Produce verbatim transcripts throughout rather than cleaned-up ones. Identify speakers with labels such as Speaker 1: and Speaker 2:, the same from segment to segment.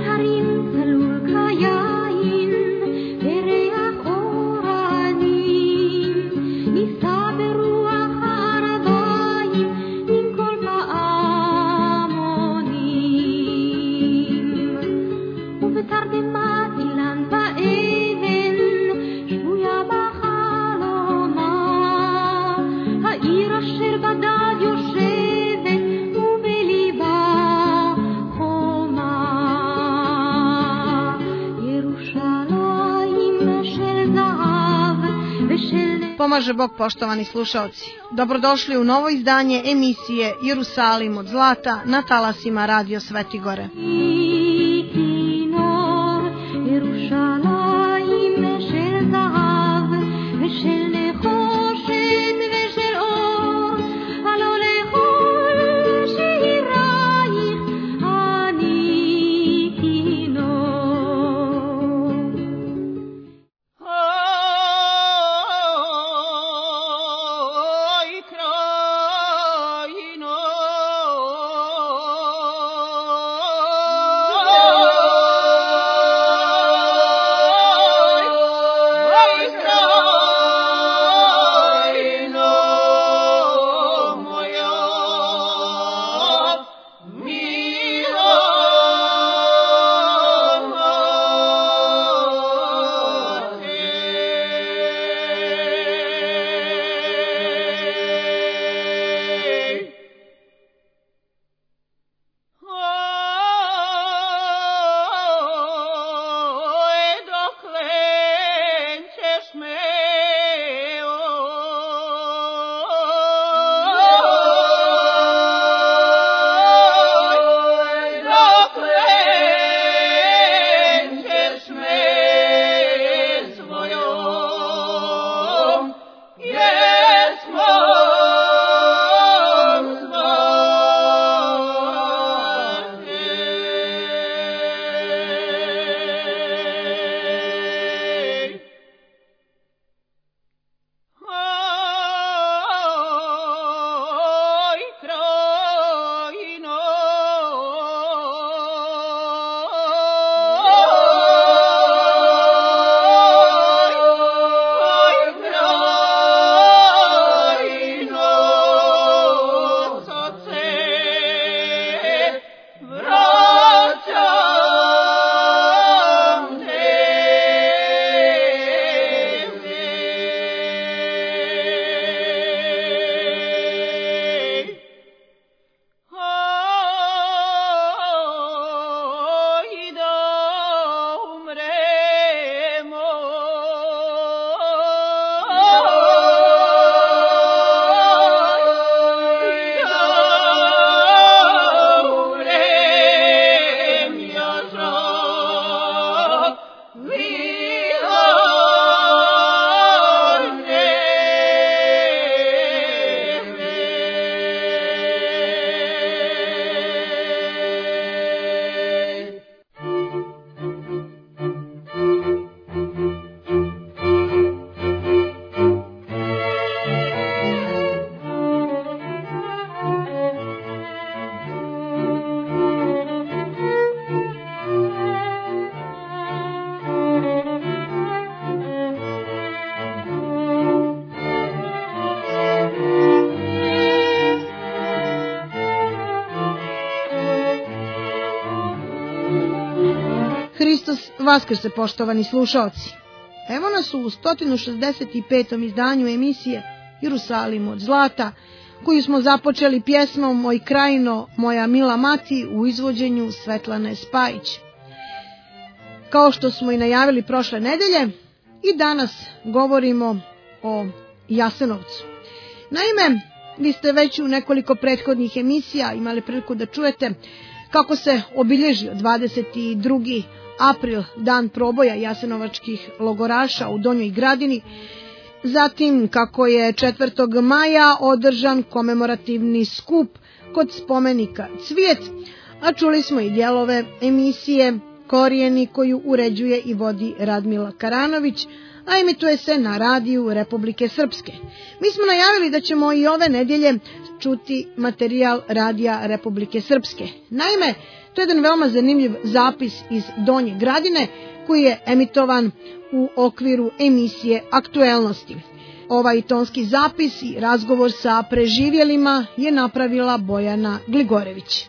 Speaker 1: Pomaže Bog, poštovani slušaoci. Dobrodošli u novo izdanje emisije Jerusalim od zlata na talasima Radio Svetigore. Hristos vaskrse, poštovani slušaoci. Evo nas u sto šezdeset petom izdanju emisije Jerusalim od zlata, koju smo započeli pjesmom Oj krajino, moja mila mati u izvođenju Svetlane Spajić. Kao što smo i najavili prošle nedelje, i danas govorimo o Jasenovcu. Naime, vi ste već u nekoliko prethodnih emisija imali priliku da čujete kako se obilježio dvadeset drugi april, dan proboja jasenovačkih logoraša u Donjoj Gradini, zatim kako je četvrtog maja održan komemorativni skup kod spomenika Cvijet, a čuli smo i dijelove emisije Korijeni koju uređuje i vodi Radmila Karanović, a emituje se na radiju Republike Srpske. Mi smo najavili da ćemo i ove nedjelje čuti materijal radija Republike Srpske. Naime, To je jedan veoma zanimljiv zapis iz Donje Gradine koji je emitovan u okviru emisije Aktuelnosti. Ovaj tonski zapis i razgovor sa preživjelima je napravila Bojana Gligorević.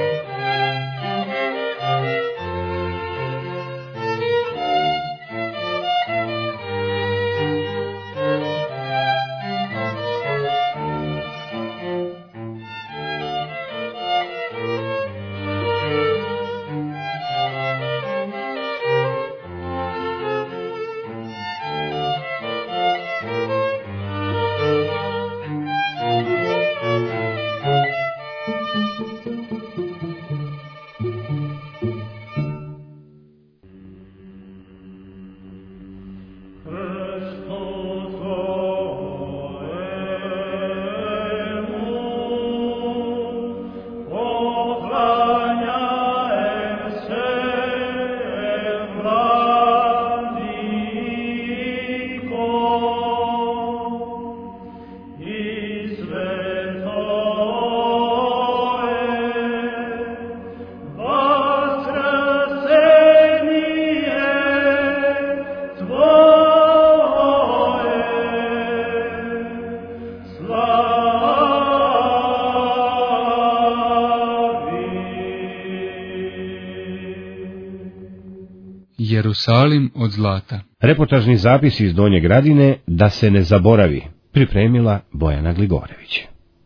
Speaker 2: Jerusalim od zlata.
Speaker 3: Reportažni zapis iz Donje Gradine, da se ne zaboravi, pripremila Bojana Gligorević.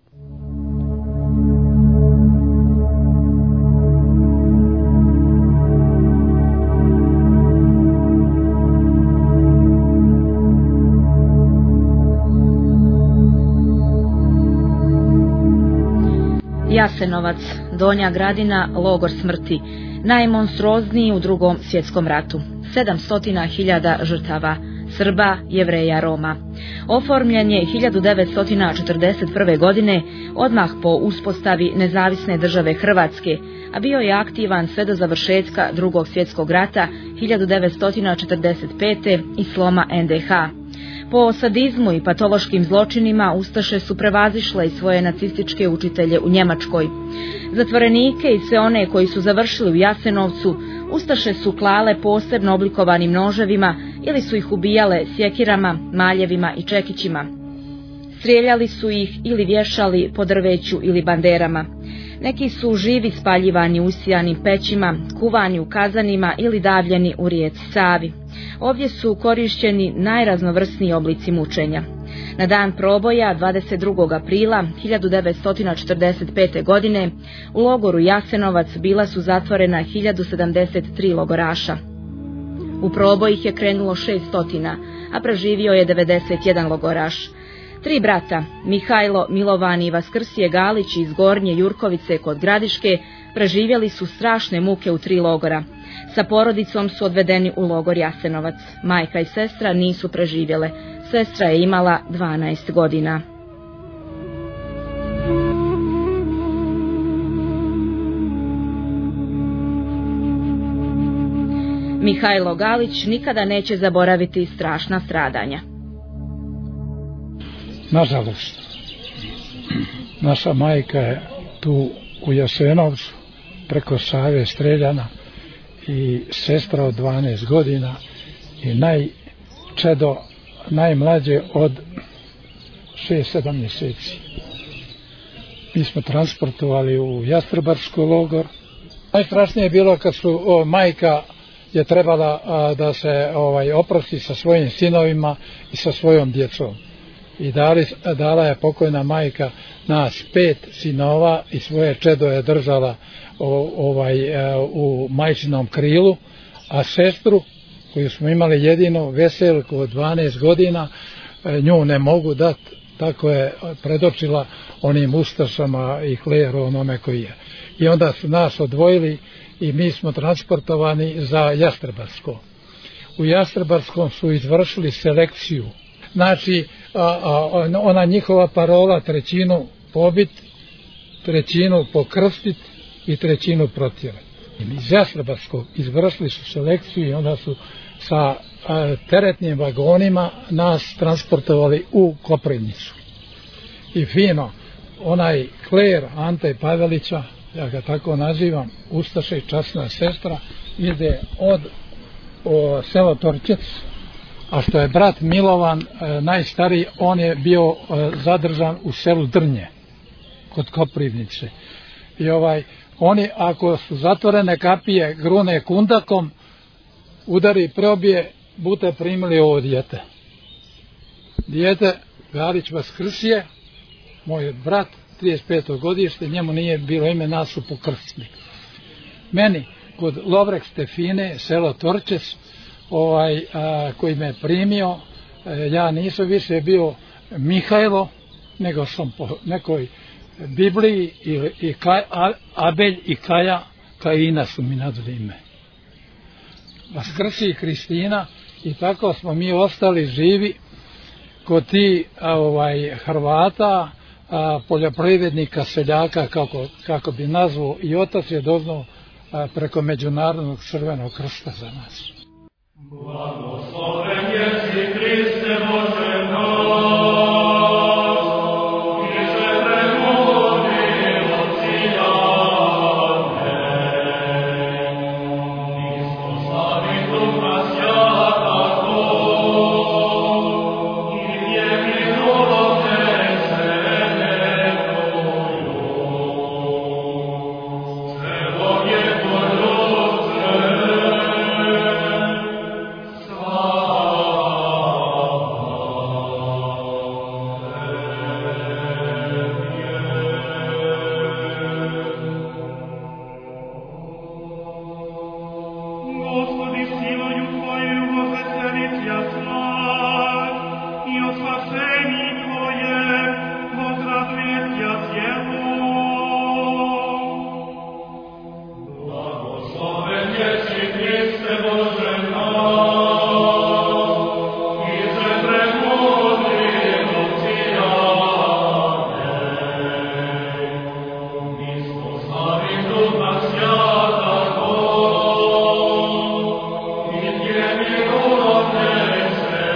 Speaker 4: Jasenovac, Donja Gradina, logor smrti, najmonstruozniji u Drugom svjetskom ratu. sedamsto hiljada žrtava, Srba, Jevreja, Roma. Oformljen je hiljadu devetsto četrdeset prve. godine, odmah po uspostavi nezavisne države Hrvatske, a bio je aktivan sve do završetka Drugog svjetskog rata hiljadu devetsto četrdeset pete. i sloma en de ha. Po sadizmu i patološkim zločinima ustaše su prevazišle i svoje nacističke učitelje u Njemačkoj. Zatvorenike i sve one koji su završili u Jasenovcu ustaše su klale posebno oblikovanim noževima ili su ih ubijale sjekirama, maljevima i čekićima. Strijeljali su ih ili vješali po drveću ili banderama. Neki su živi spaljivani u usijanim pećima, kuvani u kazanima ili davljeni u rijeci Savi. Ovdje su korišćeni najraznovrsniji oblici mučenja. Na dan proboja dvadeset drugog aprila hiljadu devetsto četrdeset pete. godine u logoru Jasenovac bila su zatvorena hiljadu sedamdeset tri logoraša. U proboj ih je krenulo šeststotina, a preživio je devedeset jedan logoraš. Tri brata, Mihajlo, Milovan i Vaskrsije Galić iz Gornje Jurkovice kod Gradiške, preživjeli su strašne muke u tri logora. Sa porodicom su odvedeni u logor Jasenovac. Majka i sestra nisu preživjele. Sestra je imala dvanaest godina. Mihajlo Galić nikada neće zaboraviti strašna stradanja.
Speaker 5: Nažalost, naša majka je tu u Jasenovcu preko Save streljana i sestra od dvanaest godina i najčedo najmlađe od šest sedam mjeseci. Mi smo transportovali u Jastrebarski logor. Najstrašnije je bilo kad su o, majka je trebala a, da se ovaj, oprosti sa svojim sinovima i sa svojom djecom. I dali, dala je pokojna majka nas pet sinova i svoje čedo je držala o, ovaj, u majčinom krilu, a sestru koju smo imali jedinu Veselku od dvanaest godina, nju ne mogu dati, tako je predočila onim ustašama i kleru onome koji je. I onda su nas odvojili i mi smo transportovani za Jastrebarsko. U Jastrebarskom su izvršili selekciju. Znači, a, a, ona njihova parola trećinu pobit, trećinu pokrstiti i trećinu protjerati. Iz Jastrebarskog izvršili su selekciju i onda su sa a, teretnim vagonima nas transportovali u Koprivnicu. I fino, onaj kler Ante Pavelića ja ga tako nazivam, ustaša i časna sestra, ide od o, selo Torčec, a što je brat Milovan e, najstariji, on je bio e, zadržan u selu Drnje kod Koprivnice. I ovaj, oni ako su zatvorene kapije grune kundakom, udari probije, bute primili ovo dijete. Dijete Galić Vaskrsije, moj brat, trideset peto godište, njemu nije bilo ime, nas su pokrstili. Meni kod Lovrek Stefine, selo Torčec, ovaj, a, koji me primio, a, ja nisam više bio Mihajlo, nego sam po nekoj Bibliji i, i Kaj, a, Abelj i Kaja, Kajina su mi nadali ime. Vaskrsi i Kristina, i tako smo mi ostali živi kod ti a, ovaj, Hrvata, a, poljoprivrednika, seljaka, kako, kako bi nazvao, i otac je doznao a, preko Međunarodnog Crvenog krsta za nas.
Speaker 2: Blagosloven jesi Hriste Bože naš,
Speaker 6: Amen.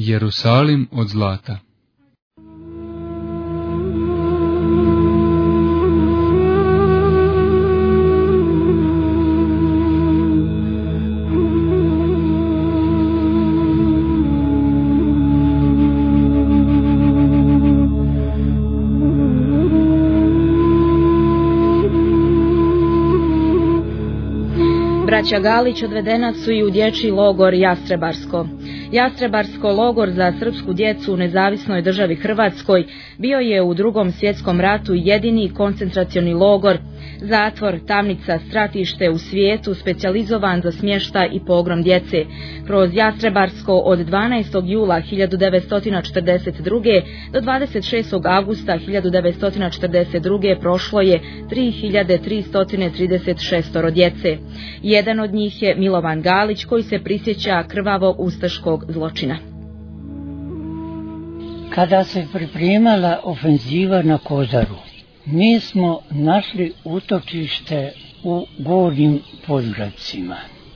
Speaker 6: Jerusalim od zlata.
Speaker 4: Braća Galić odvedena su i u dječji logor Jastrebarsko. Jastrebarsko, logor za srpsku djecu u nezavisnoj državi Hrvatskoj, bio je u Drugom svjetskom ratu jedini koncentracioni logor, zatvor, tamnica, stratište u svijetu specijalizovan za smještaj i pogrom djece. Kroz Jastrebarsko od dvanaestog jula hiljadu devetsto četrdeset druge do dvadeset šestog avgusta hiljadu devetsto četrdeset druge prošlo je tri hiljade tristo trideset šest djece. Jedan od njih je Milovan Galić, koji se prisjeća krvavog ustaškog zločina.
Speaker 7: Kada se pripremala ofenziva na Kozaru, mi smo našli utočište u Gornjim Podgradcima.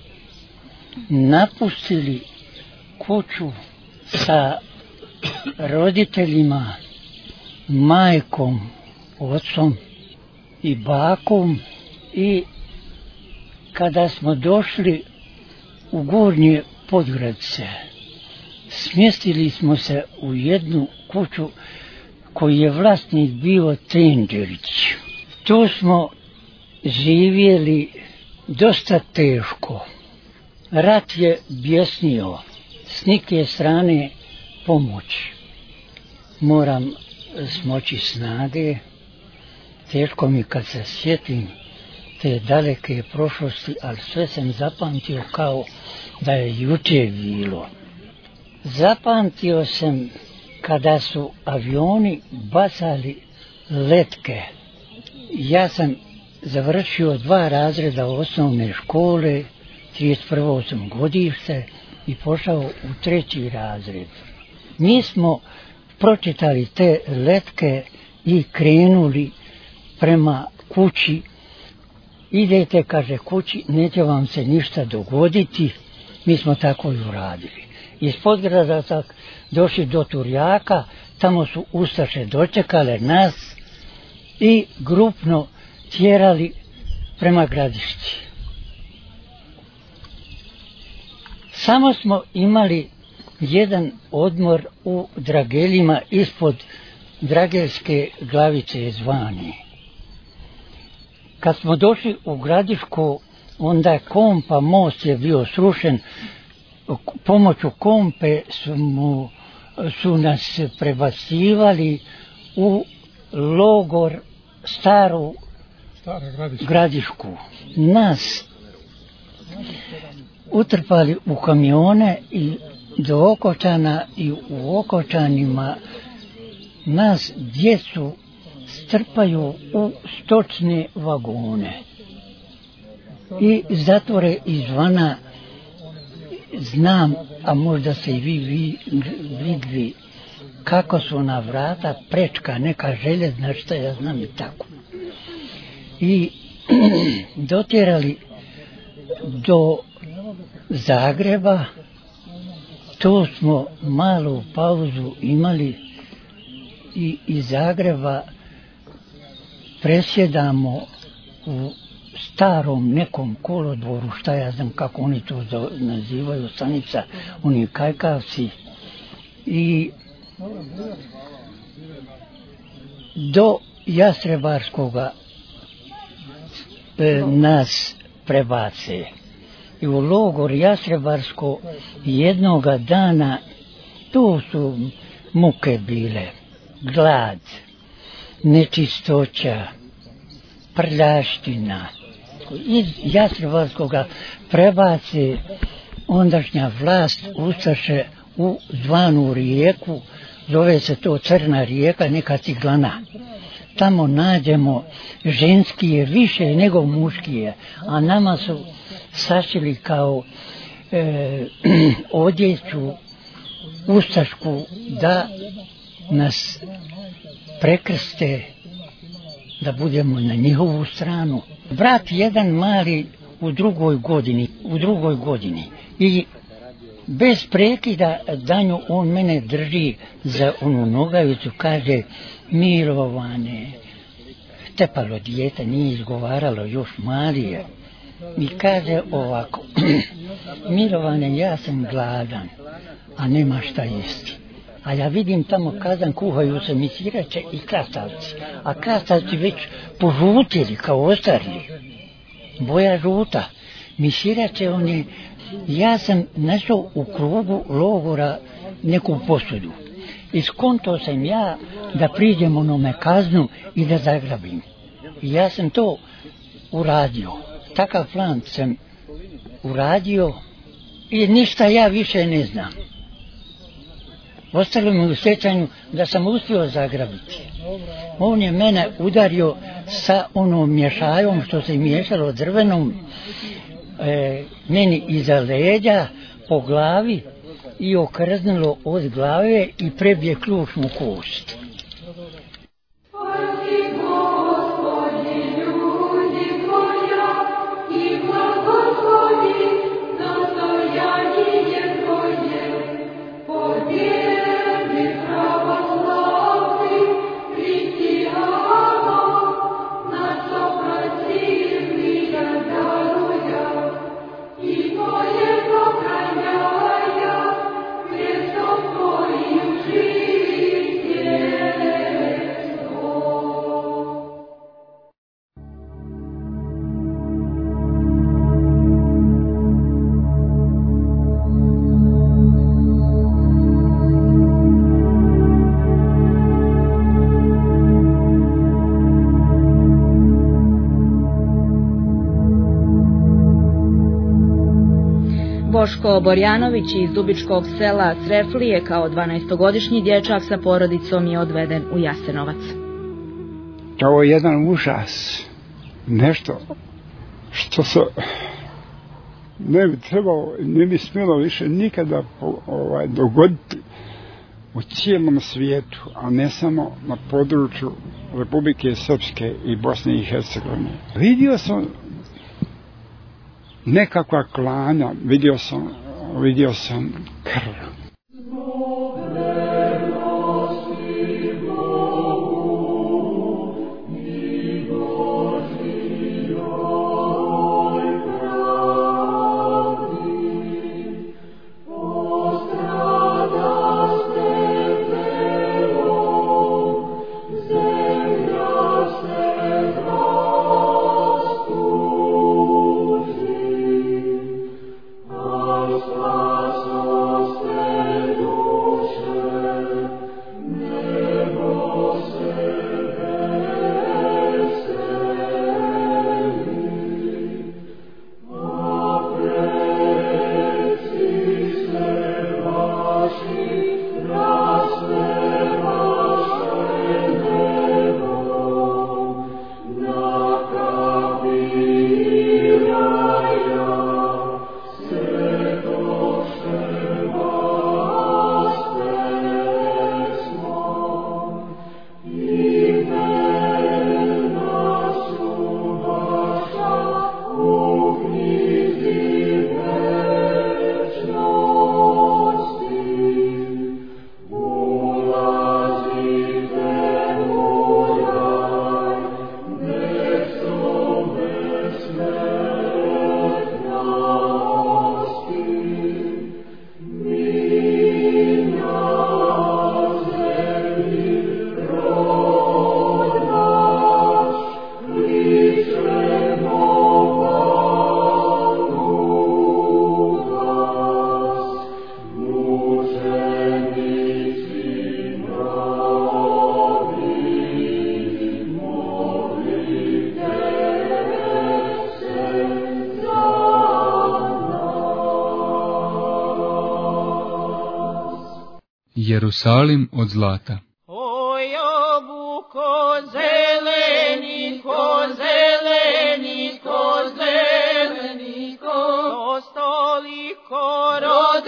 Speaker 7: Napustili kuću sa roditeljima, majkom, ocom i bakom, i kada smo došli u Gornje Podgradce, smjestili smo se u jednu kuću koji je vlasnik bio Tenđerić. Tu smo živjeli dosta teško. Rat je bjesnio, s nike strane pomoć. Moram smoći snage, teško mi kad se sjetim te daleke prošlosti, ali sve sam zapamtio kao da je jučer bilo. Zapamtio sam kada su avioni bacali letke. Ja sam završio dva razreda osnovne škole, trideset prvo sam godište i pošao u treći razred. Mi smo pročitali te letke i krenuli prema kući. Idete, kaže, kući, neće vam se ništa dogoditi. Mi smo tako i uradili. Iz Podgrada došli do Turjaka, tamo su ustaše dočekale nas i grupno tjerali prema Gradišći. Samo smo imali jedan odmor u Drageljima ispod Drageljske glavice zvani. Kad smo došli u Gradišku, onda je Kompa, most je bio srušen. Pomoću Kompe su, mu, su nas prebacivali u logor staru Gradišku. Nas utrpali u kamione i do Okočana, i u Okočanima nas djecu strpaju u stočne vagone i zatvore izvana. Znam, a možda se i vi, vi vidli kako su na vrata prečka neka željezna, što ja znam i tako. I dotjerali do Zagreba. Tu smo malu pauzu imali i iz Zagreba presjedamo u starom nekom kolodvoru, šta ja znam kako oni to nazivaju, stanica, oni kajkavci, i do Jastrebarskoga e, nas prebace. I u logor Jastrebarsko jednoga dana, tu su muke bile, glad, nečistoća, prljaština. Iz Jastrebarskoga prebace ondašnja vlast ustaše u zvanu rijeku, zove se to Crna rijeka, neka Ciglana. Tamo nađemo ženskije više nego muškije, a nama su sašili kao e, odjeću ustašku da nas prekrste, da budemo na njihovu stranu. Brat jedan mali u drugoj godini, u drugoj godini i bez prekida danju on mene drži za onu nogavicu, kaže Milovane, tepalo dijete, nije izgovaralo, još malije. Mi kaže ovako, Milovane, ja sam gladan, a nema šta jesti. A ja vidim tamo kazan, kuhaju se misirače i krastavci, a krastavci već požutili kao ostarili, boja žuta. Misirače oni, ja sam našao u krugu logora neku posudu. Iskonto sam ja da priđem onome kaznu i da zagrabim. I ja sam to uradio. Takav plan sam uradio i ništa ja više ne znam. Ostalo mi u sjećanju da sam uspio zagrabiti. On je mene udario sa onom mješajom što se miješalo drvenom, e, meni iza leđa, po glavi i okrznilo od glave i prebije ključnu kost.
Speaker 4: Boško Borjanović iz Dubičkog sela Creflije kao dvanaestogodišnji dječak sa porodicom je odveden u Jasenovac.
Speaker 8: Ovo je jedan užas, nešto što se ne bi trebalo, ne bi smjelo više nikada ovaj, dogoditi u cijelom svijetu, a ne samo na području Republike Srpske i Bosne i Hercegovine. Vidio sam nekakva klanja, vidio sam, vidio sam krv.
Speaker 6: Jerusalim od zlata.
Speaker 9: Oj, obuko zeleni, ko zeleni, ko zeleni, ko ostoliko rod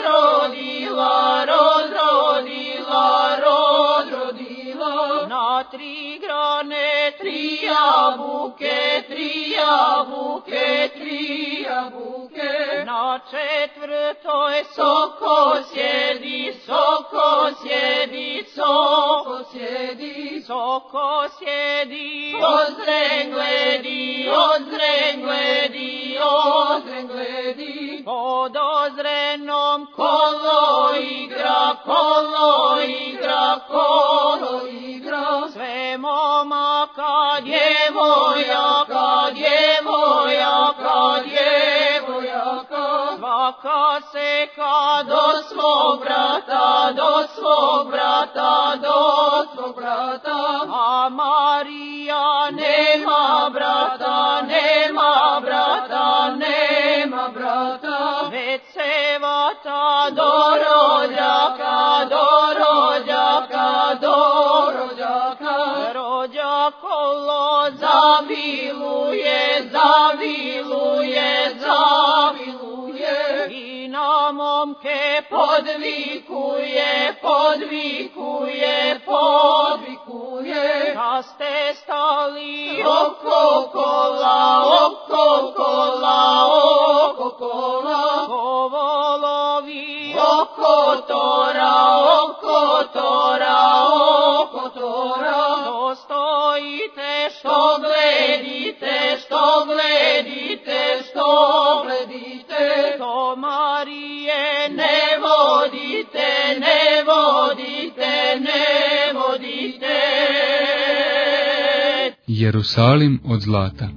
Speaker 9: rodila, rod rodila, rod rodila, na tri grada Marijane, tri jabuke, tri jabuke, tri jabuke. Na četvrtoj soko sjedi, soko sjedi, soko sjedi, soko sjedi. Ozren gledi, ozren gledi, ozren gledi. Pod ozrenom kolo igra, kolo igra, kolo igra. Sve momaka, djevojaka, djevojaka, djevojaka. Svaka seka do svog brata, do svog brata, do svog brata. A Marija nema brata, nema brata, nema brata. Već se vata do rođaka, do rođaka, do rođaka. Rođakolo zaviluje, zaviluje, zaviluje. I na momke podvikuje, podvikuje, podvikuje. Da ste stali oko kola, oko kola, oko kola. Ko volovi oko tora, oko tora, oko tora. To stojite, što gledite, što gledite, što gledite. To Marije ne vodite, ne vodite, ne vodite.
Speaker 6: Jerusalim od zlata.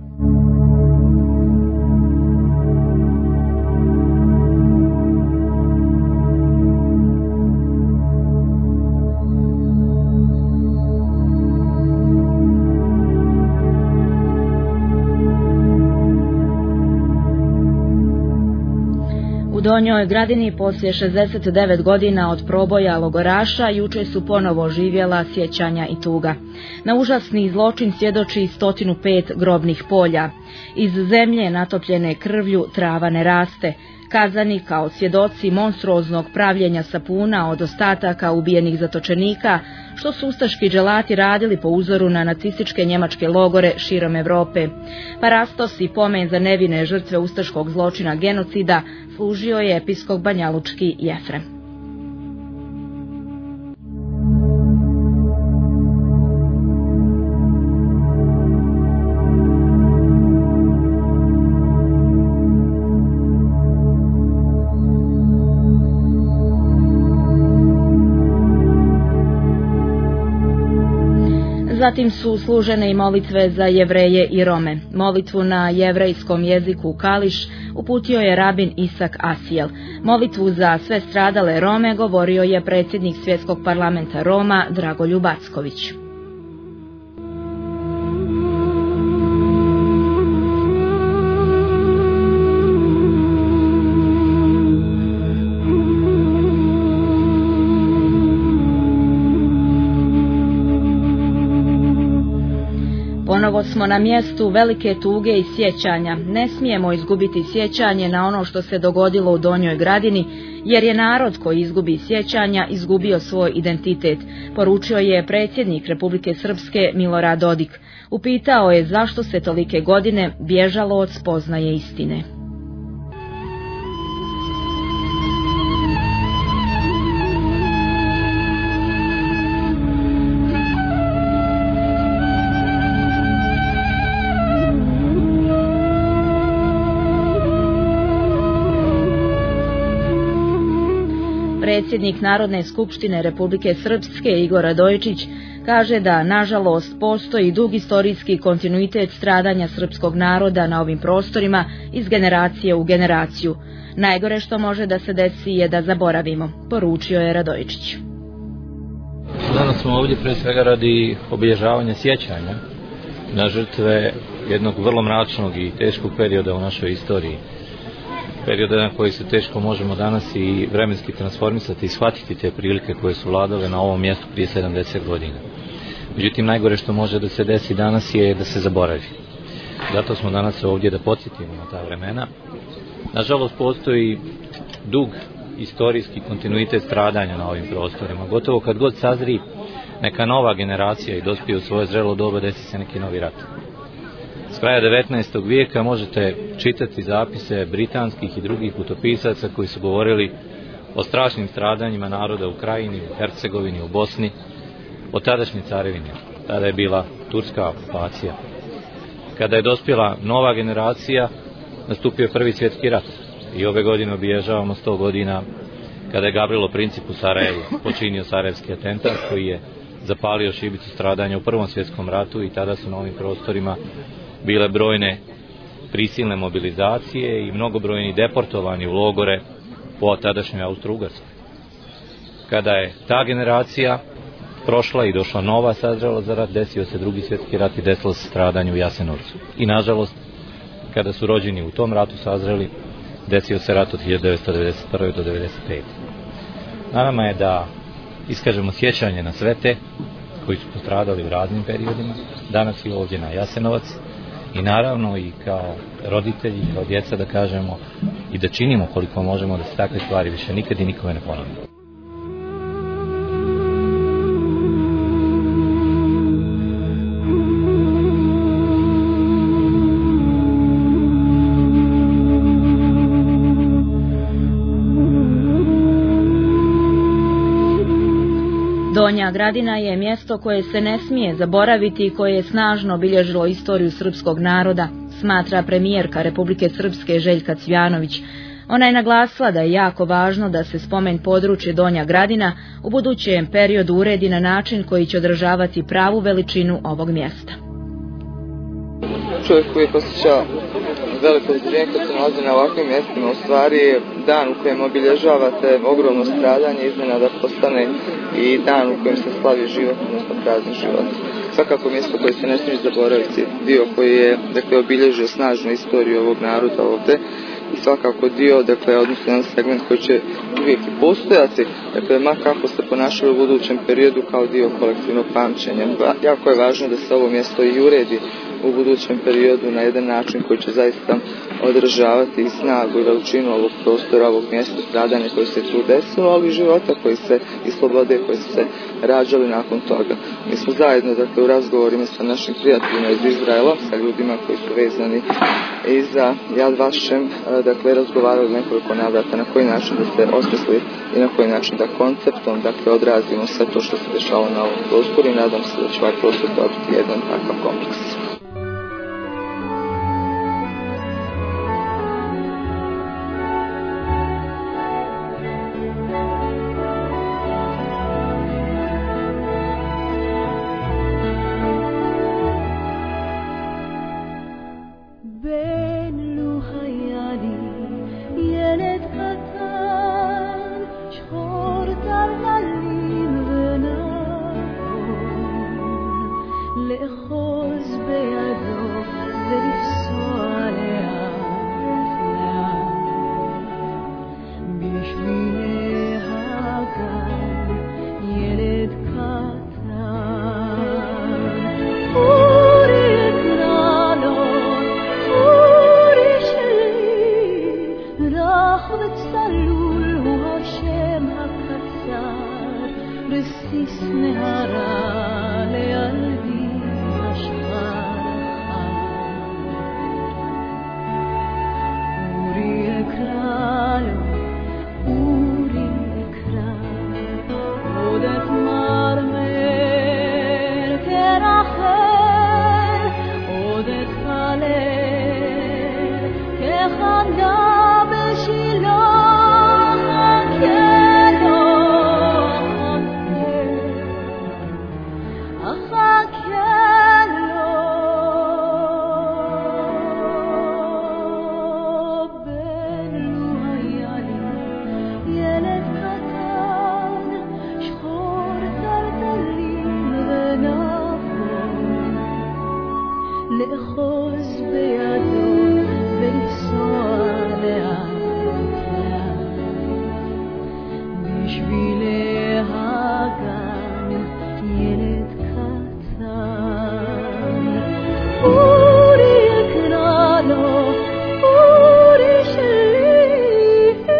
Speaker 4: U Donjoj Gradini poslije šezdeset devet godina od proboja logoraša juče su ponovo živjela sjećanja i tuga. Na užasni zločin svjedoči sto pet grobnih polja. Iz zemlje natopljene krvlju trava ne raste. Kazani kao svjedoci monstruoznog pravljenja sapuna od ostataka ubijenih zatočenika, što su ustaški dželati radili po uzoru na nacističke njemačke logore širom Europe. Parastos i pomen za nevine žrtve ustaškog zločina genocida služio je episkop banjalučki Jefrem. Zatim su služene i molitve za Jevreje i Rome. Molitvu na jevrejskom jeziku Kališ uputio je rabin Isak Asijel. Molitvu za sve stradale Rome govorio je predsjednik Svjetskog parlamenta Roma Dragoljub Acković. Ponovo smo na mjestu velike tuge i sjećanja. Ne smijemo izgubiti sjećanje na ono što se dogodilo u Donjoj Gradini, jer je narod koji izgubi sjećanja izgubio svoj identitet, poručio je predsjednik Republike Srpske Milorad Dodik. Upitao je zašto se tolike godine bježalo od spoznaje istine. Predsjednik Narodne skupštine Republike Srpske Igor Radojičić kaže da, nažalost, postoji dug istorijski kontinuitet stradanja srpskog naroda na ovim prostorima iz generacije u generaciju. Najgore što može da se desi je da zaboravimo, poručio je Radojičić.
Speaker 10: Danas smo ovdje pre svega radi obilježavanja sjećanja na žrtve jednog vrlo mračnog i teškog perioda u našoj istoriji. Perioda na koji se teško možemo danas i vremenski transformisati i shvatiti te prilike koje su vladale na ovom mjestu prije sedamdeset godina. Međutim, najgore što može da se desi danas je da se zaboravi. Zato smo danas ovdje da podsjetimo na ta vremena. Nažalost, postoji dug istorijski kontinuitet stradanja na ovim prostorima. Gotovo kad god sazri neka nova generacija i dospije u svoje zrelo doba, desi se neki novi rat. S kraja devetnaestog vijeka možete čitati zapise britanskih i drugih putopisaca koji su govorili o strašnim stradanjima naroda u Krajini, u Hercegovini, u Bosni, o tadašnjoj carevini. Tada je bila turska okupacija. Kada je dospjela nova generacija, nastupio je prvi svjetski rat. I ove godine obilježavamo sto godina kada je Gavrilo Princip u Sarajevu počinio sarajevski atentat koji je zapalio šibicu stradanja u Prvom svjetskom ratu i tada su na ovim prostorima bile brojne prisilne mobilizacije i mnogobrojni deportovani u logore po tadašnjoj Austro-Ugarskoj. Kada je ta generacija prošla i došla nova, sazrela za rat, desio se drugi svjetski rat i desilo se stradanje u Jasenovcu. I nažalost, kada su rođeni u tom ratu sazreli, desio se rat od hiljadu devetsto devedeset prve do devedeset pete Na nama je da iskažemo sjećanje na sve te koji su postradali u raznim periodima, danas i ovdje na Jasenovac, i naravno i kao roditelji, kao djeca da kažemo i da činimo koliko možemo da se takve stvari više nikad i nikome ne ponavljaju.
Speaker 4: Donja Gradina je mjesto koje se ne smije zaboraviti i koje je snažno obilježilo istoriju srpskog naroda, smatra premijerka Republike Srpske Željka Cvjanović. Ona je naglasila da je jako važno da se spomen područje Donja Gradina u budućem periodu uredi na način koji će održavati pravu veličinu ovog mjesta.
Speaker 11: Čovjek uvijek osjeća veliko zbrinjenje kad se nalazi na ovakvim mjestima. U stvari je dan u kojem obilježavate ogromno stradanje, iznenada postane i dan u kojem se slavi život, odnosno prazni život. Svakako mjesto koje se ne smije zaboraviti, dio koji je, dakle, obilježio snažnu istoriju ovog naroda ovdje, i svakako dio, dakle, odnosno jedan segment koji će uvijek i postojati, dakle, ma kako se ponašali u budućem periodu kao dio kolektivnog pamćenja. Jako je važno da se ovo mjesto i uredi u budućem periodu na jedan način koji će zaista održavati i snagu i veličinu ovog prostora, ovog mjesta stradanja koji se tu desilo, ali i života koji se i slobode koji su se rađali nakon toga. Mi smo zajedno, dakle, u razgovorima sa našim prijateljima iz Izraela, sa ljudima koji su vezani i za Yad Vashem, dakle, razgovarali nekoliko navrata na koji način da se osmisli i na koji način da konceptom, dakle, odrazimo sve to što se dešava na ovom prostoru i nadam se da će ovaj prostor dobiti jedan takav kompleks.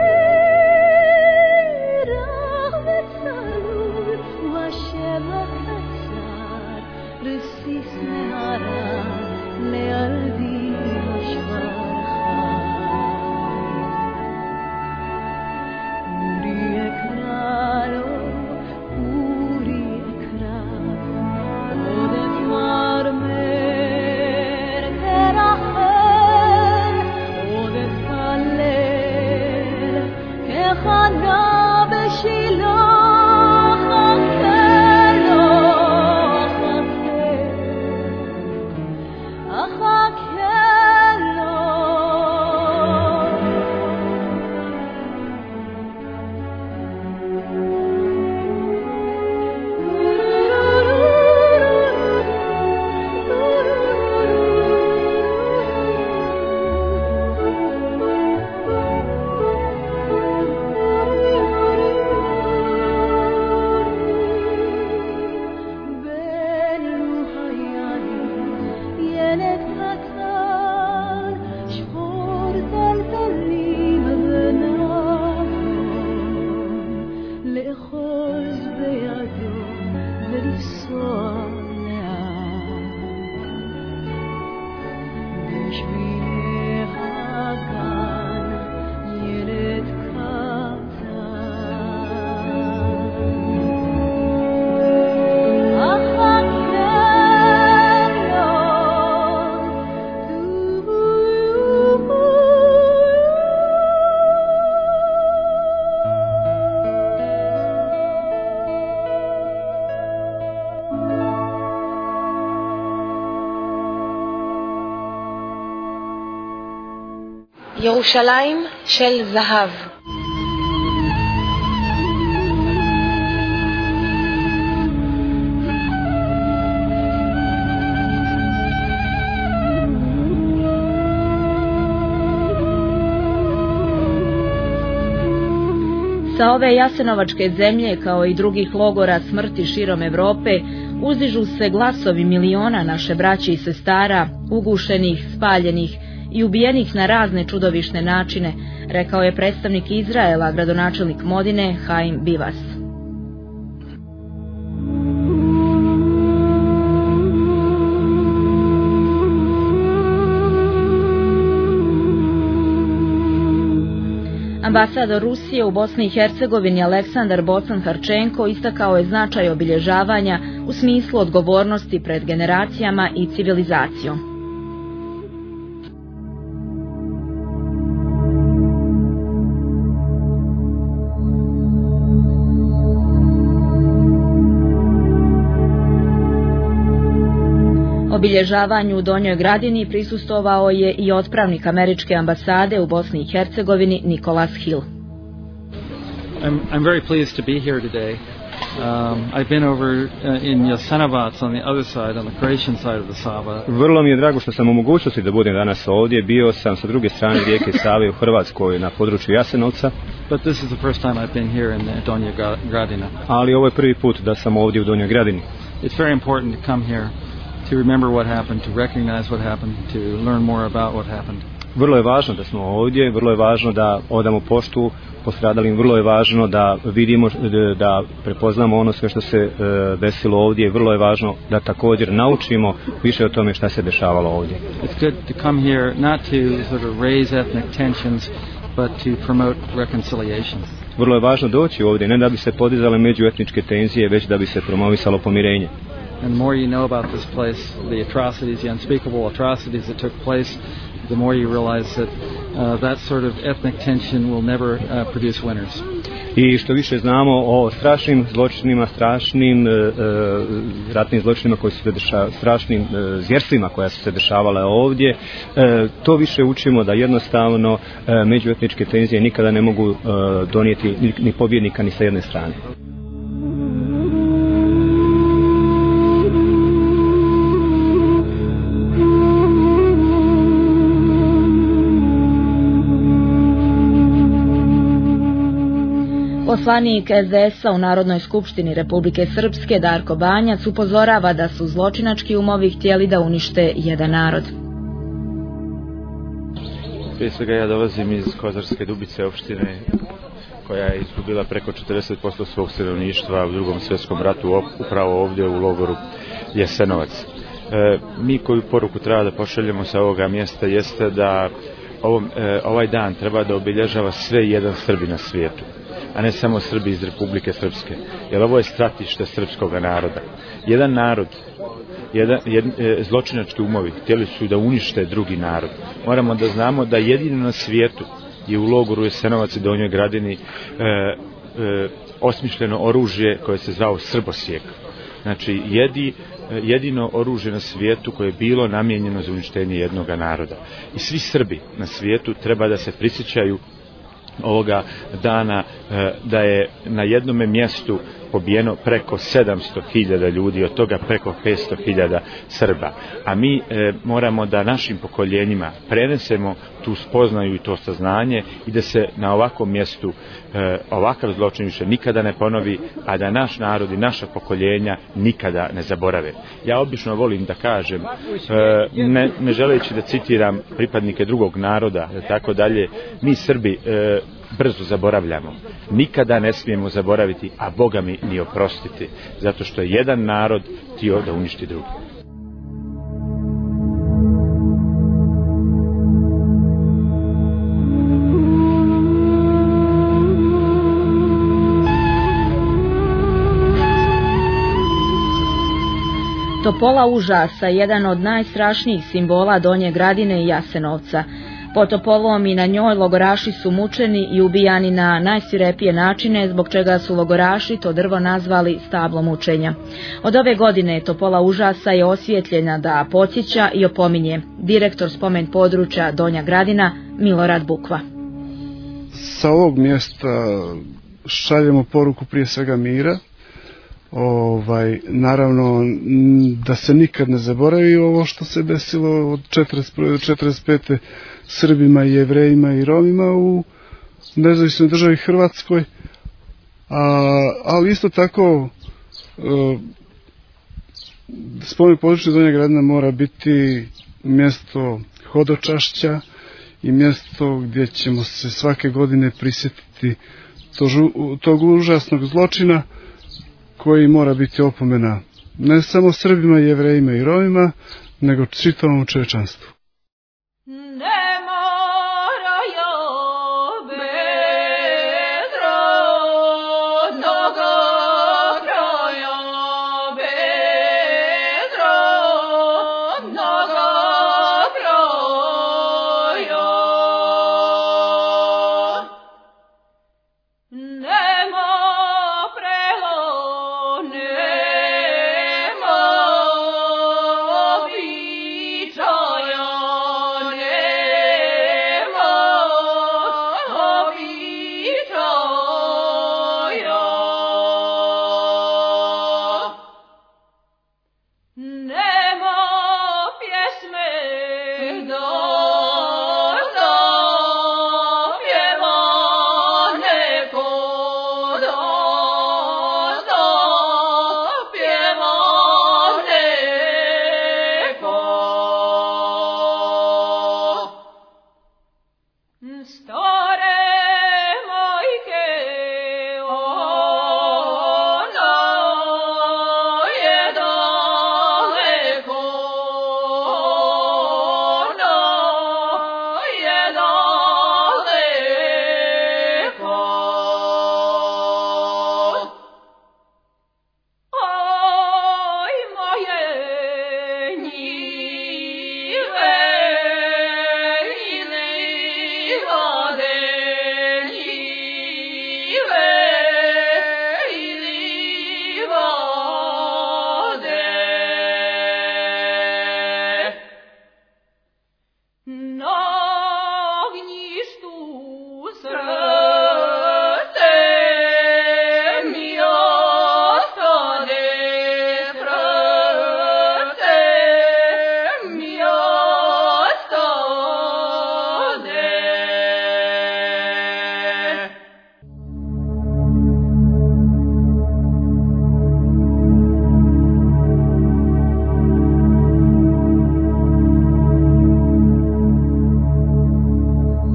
Speaker 12: Hashem ירושלים של זהב.
Speaker 4: Sa ove jasenovačke zemlje, kao i drugih logora smrti širom Evrope, uzdižu se glasovi miliona naše braće i sestara, ugušenih, spaljenih i ubijenih na razne čudovišne načine, rekao je predstavnik Izraela, gradonačelnik Modine, Haim Bivas. Ambasador Rusije u Bosni i Hercegovini Aleksandar Bocan-Harčenko istakao je značaj obilježavanja u smislu odgovornosti pred generacijama i civilizacijom. Obilježavanju u Donjoj Gradini prisustvovao je i otpravnik američke ambasade u Bosni i Hercegovini Nicholas Hill.
Speaker 13: I'm, I'm very pleased to be here today. Um, I've been over uh, in Jasenovac on the other side, on the Croatian side of the Sava.
Speaker 3: Vrlo mi je drago što sam u mogućnosti da budem danas ovdje. Bio sam sa druge strane rijeke Save u Hrvatskoj na području Jasenovca.
Speaker 13: But this is the first time I've been here in uh, Donja Gradina.
Speaker 3: Ali ovo je prvi put da sam ovdje u Donjoj Gradini.
Speaker 13: It's very important to come here to remember what happened, to recognize what happened, to learn more about what happened.
Speaker 3: Vrlo je važno da smo ovdje, vrlo je važno da odamo poštu postradalim, vrlo je važno da vidimo, da prepoznamo ono sve što se uh, desilo ovdje, vrlo je važno da također naučimo više o tome šta se dešavalo ovdje.
Speaker 13: It's good to come here not to sort of raise ethnic tensions, but to promote reconciliation.
Speaker 3: Vrlo je važno doći ovdje, ne da bi se podizale međuetničke tenzije, već da bi se promovisalo pomirenje.
Speaker 13: And the more you know about this place, the atrocities, the unspeakable atrocities that took place, the more you realize that uh, that sort of ethnic tension will never uh, produce winners.
Speaker 3: I što više znamo o strašnim zločinima, strašnim uh, uh, ratnim zločinima koji su se dešavali, strašnim uh, zvjerstvima koja su se dešavala ovdje, uh, to više učimo da jednostavno uh, međuetničke tenzije nikada ne mogu uh, donijeti ni, ni pobjednika ni sa jedne strane.
Speaker 4: Poslanik es de es a u Narodnoj skupštini Republike Srpske Darko Banjac upozorava da su zločinački umovi htjeli da unište jedan narod.
Speaker 14: Prije svega ja dolazim iz Kozarske Dubice, opštine koja je izgubila preko četrdeset posto svog stanovništva u drugom svjetskom ratu, upravo ovdje u logoru Jasenovac. Mi koju poruku treba da pošaljemo sa ovoga mjesta jeste da ovom, ovaj dan treba da obilježava sve jedan Srbi na svijetu, a ne samo Srbi iz Republike Srpske, jer ovo je stratište srpskog naroda. Jedan narod, jedan, jed, zločinački umovi htjeli su da unište drugi narod. Moramo da znamo da jedino na svijetu je u logoru Jasenovac i Donjoj Gradini e, e, osmišljeno oružje koje se zvao srbosjek. Znači, jedi, jedino oružje na svijetu koje je bilo namijenjeno za uništenje jednog naroda. I svi Srbi na svijetu treba da se prisjećaju ovoga dana da je na jednome mjestu pobijeno preko sedamsto hiljada ljudi, od toga preko petsto hiljada Srba. A mi e, moramo da našim pokoljenjima prenesemo tu spoznaju i to saznanje i da se na ovakvom mjestu e, ovakav zločin više nikada ne ponovi, a da naš narod i naša pokoljenja nikada ne zaborave. Ja obično volim da kažem, e, ne, ne želeći da citiram pripadnike drugog naroda, tako dalje, mi Srbi e, brzo zaboravljamo. Nikada ne smijemo zaboraviti, a Boga mi ni oprostiti, zato što je jedan narod htio da uništi drugi.
Speaker 4: Topola užasa, jedan od najstrašnijih simbola Donje Gradine i Jasenovca. Po Topolom i na njoj logoraši su mučeni i ubijani na najsvirepije načine, zbog čega su logoraši to drvo nazvali stablo mučenja. Od ove godine Topola užasa je osvjetljena da podsjeća i opominje. Direktor spomen područja Donja Gradina Milorad Bukva.
Speaker 15: Sa ovog mjesta šaljemo poruku prije svega mira. Ovaj, naravno da se nikad ne zaboravi ovo što se desilo od četrdeset pete Srbima i Jevrejima i Romima u nezavisnoj državi Hrvatskoj, a, ali isto tako e, spomen područja Donja Gradina mora biti mjesto hodočašća i mjesto gdje ćemo se svake godine prisjetiti to, tog užasnog zločina koji mora biti opomena ne samo Srbima, Jevrejima i Romima, nego čitavom čovječanstvu.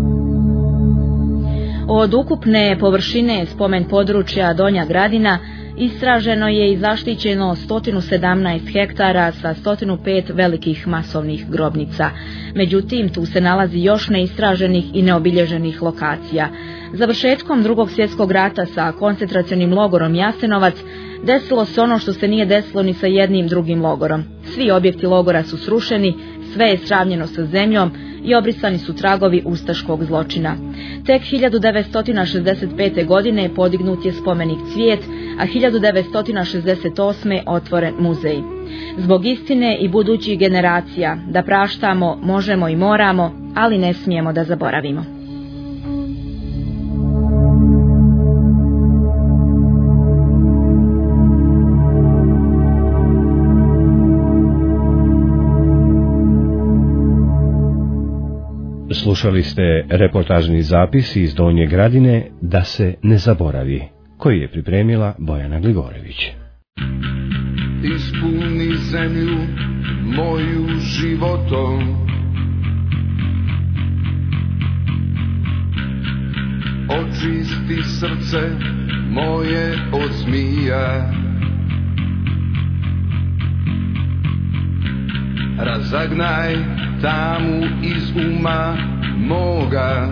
Speaker 4: Od ukupne površine spomen područja Donja Gradina Istraženo je i zaštićeno sto sedamnaest hektara sa sto pet velikih masovnih grobnica. Međutim, tu se nalazi još neistraženih i neobilježenih lokacija. Završetkom Drugog svjetskog rata sa koncentracionim logorom Jasenovac desilo se ono što se nije desilo ni sa jednim drugim logorom. Svi objekti logora su srušeni, sve je sravnjeno sa zemljom i obrisani su tragovi ustaškog zločina. Tek hiljadu devetsto šezdeset pete. godine podignut je spomenik Cvijet, a hiljadu devetsto šezdeset osme. otvoren muzej. Zbog istine i budućih generacija, da praštamo možemo i moramo, ali ne smijemo da zaboravimo.
Speaker 16: Slušali ste reportažni zapis iz Donje Gradine Da se ne zaboravi, koji je pripremila Bojana Gligorević.
Speaker 17: Ispuni zemlju moju životom, očisti srce moje od zmija, razagnaj tamu iz uma moga,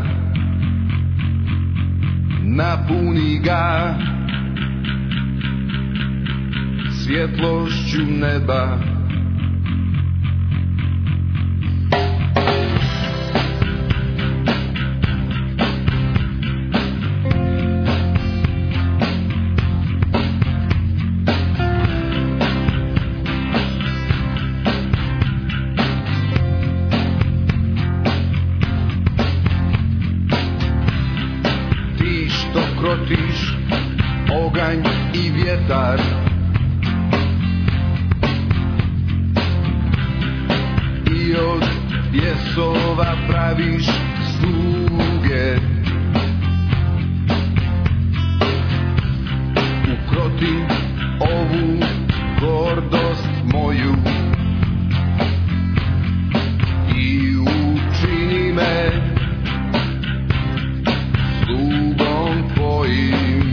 Speaker 17: napuni ga svjetlošću neba. Krotiš oganj i vjetar, i od pjesova praviš sluge. Ukroti ovu gordost moju i učini me slugom tvojim.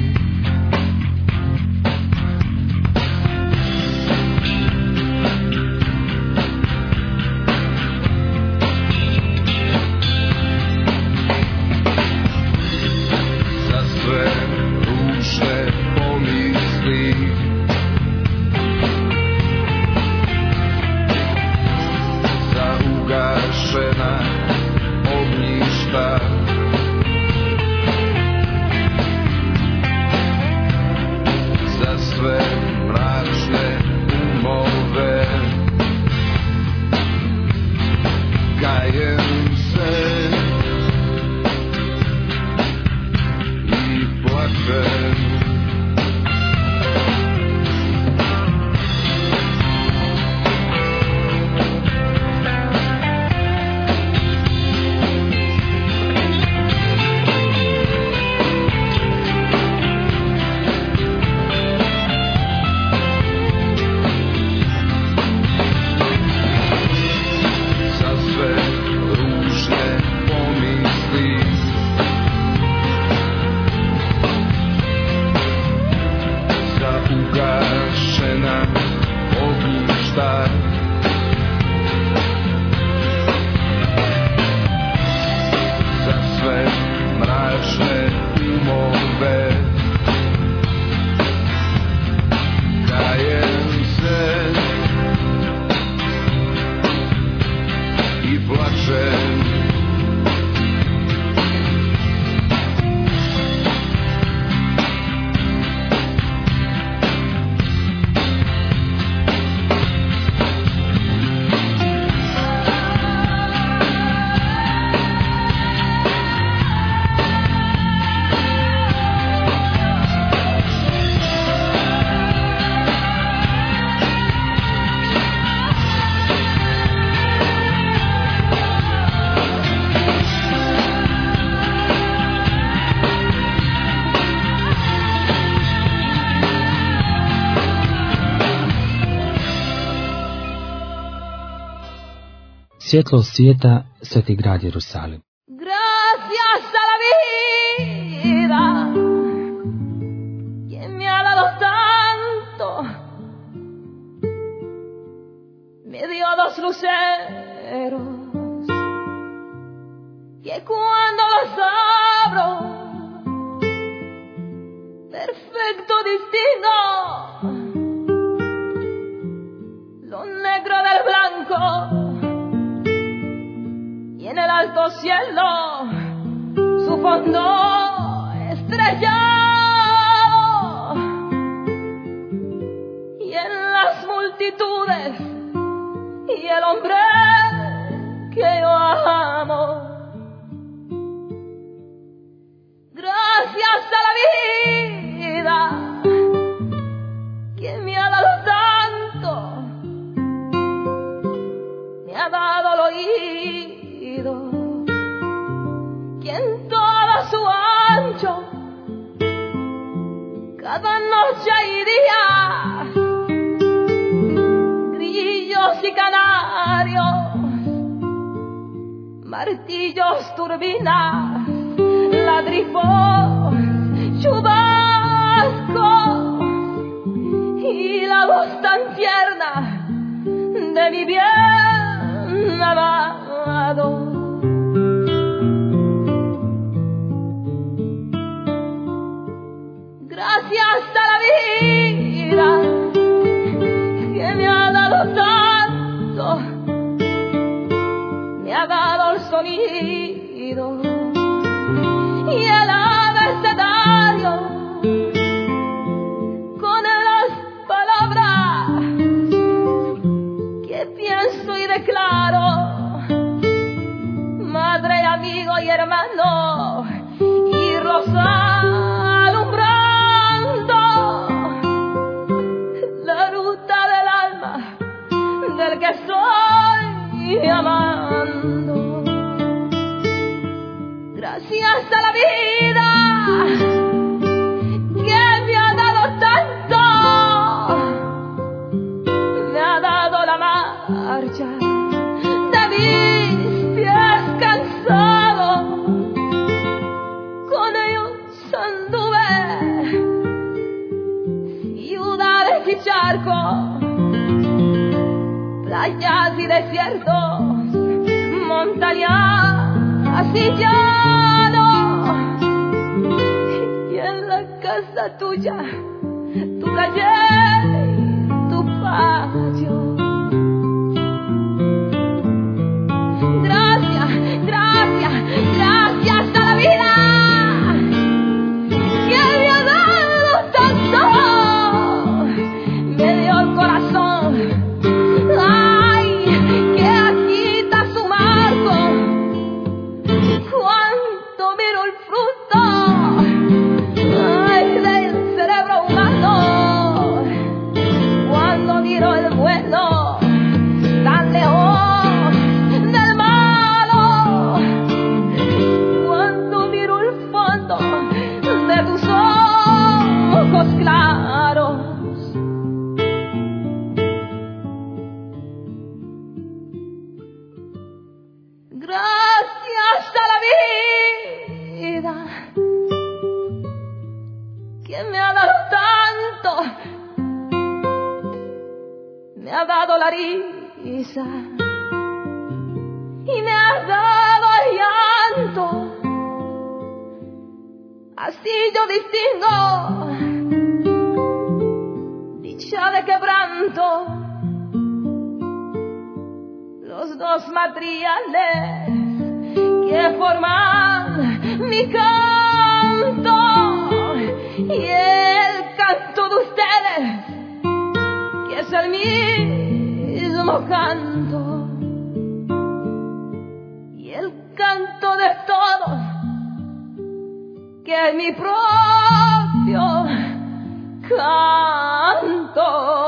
Speaker 17: Za sve ružne pomisli, za ugašena ognjišta, za sve mračne umove, kajem se i plačem.
Speaker 18: Svjetlost svijeta, Sveti grad Jerusalim.
Speaker 9: Gracias a la vida que me ha dado tan los luceros, que cuando los abro, perfecto distingo lo negro del blanco, y en el alto cielo su fondo estrellado, y en las multitudes y el hombre que yo amo. Gracias a la vida que me ha dado tanto, me ha dado el oído, que en todo su ancho, cada noche y día, grillos y canarios, martillos, turbinas, ladrifos, chubascos, y la voz tan tierna de mi bien amado. Gracias a la vida que me ha dado tanto, me ha dado el sonido y el abecedario, con las palabras que pienso y declaro, madre, amigo y hermano, y rosa alumbrando la ruta del alma del que estoy amando. Gracias a la vida que me ha dado tanto, me ha dado la marcha de mis pies cansados, con ellos anduve ciudades y charcos, playas y desiertos, montañas y llanos, y en la casa tuya, tu calle y tu patio. Gracias, gracias, gracias a la vida que me ha dado tanto, me dio el corazón, ay, que agita su marco cuando miro el fruto, ay, del cerebro humano, cuando miro el bueno tan lejos del malo, cuando miro el fondo de tus ojos claros. Gracias a la vida que me ha dado tanto, me ha dado la risa y me ha dado el llanto, así yo distingo dicha de quebranto, los dos materiales que forman mi canto, y el canto de ustedes que es el mismo canto, y el canto de todos que es mi propio canto.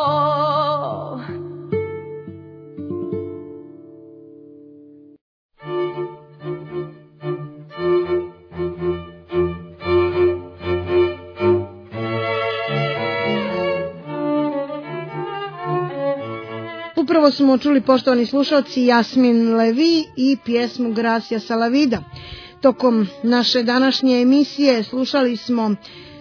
Speaker 1: Upravo smo čuli, poštovani slušalci, Jasmin Levi i pjesmu Gracias a la vida. Tokom naše današnje emisije slušali smo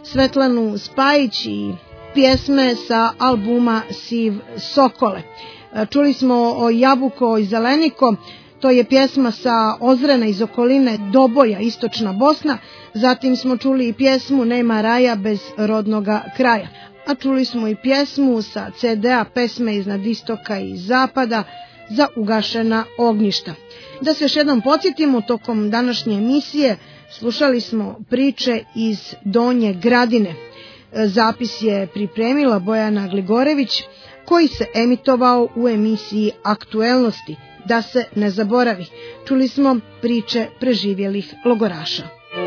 Speaker 1: Svetlanu Spajić i pjesme sa albuma Siv Sokole. Čuli smo o Jabuko i Zeleniko, to je pjesma sa Ozrena iz okoline Doboja, istočna Bosna. Zatim smo čuli i pjesmu Nema raja bez rodnoga kraja. A čuli smo i pjesmu sa ce de a Pesme iznad istoka i zapada za ugašena ognjišta. Da se još jednom podsjetimo, tokom današnje emisije slušali smo priče iz Donje Gradine. Zapis je pripremila Bojana Gligorević, koji se emitovao u emisiji Aktuelnosti, da se ne zaboravi. Čuli smo priče preživjelih logoraša.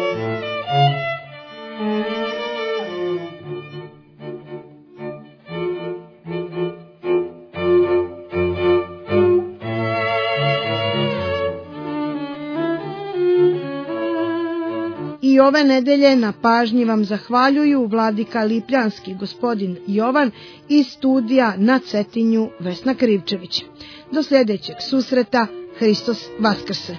Speaker 1: I ove nedelje na pažnji vam zahvaljuju vladika Lipljanski gospodin Jovan iz studija na Cetinju Vesna Krivčević. Do sljedećeg susreta, Hristos Vaskrse!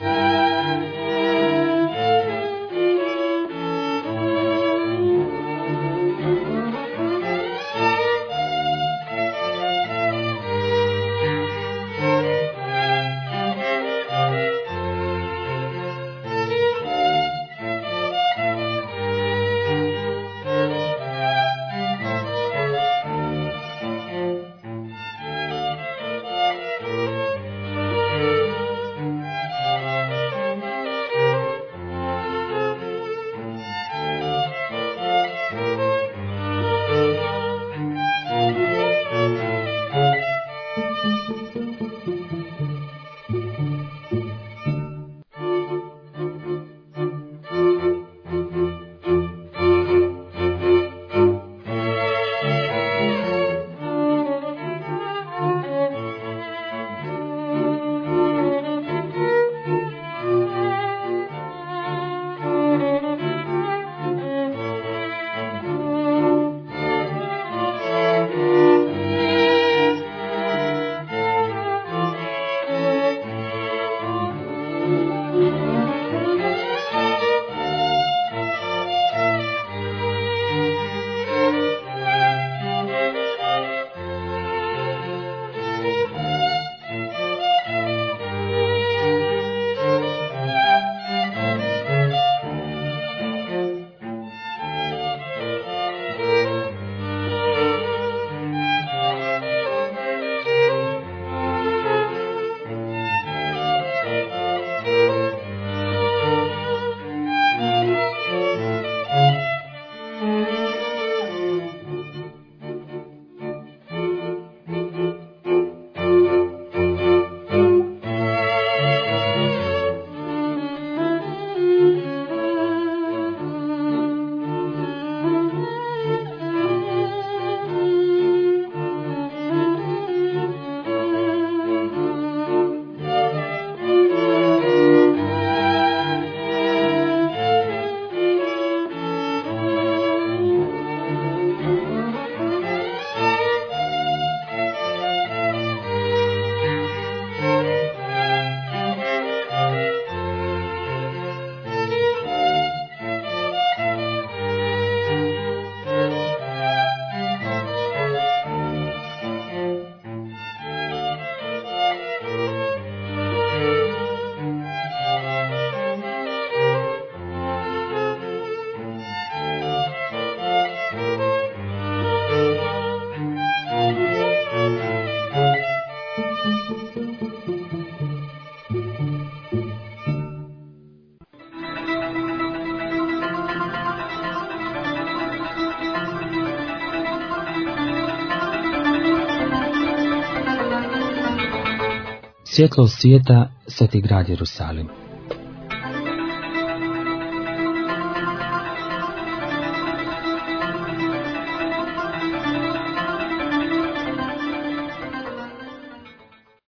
Speaker 18: Svjetlost svijeta, Sveti grad Jerusalim.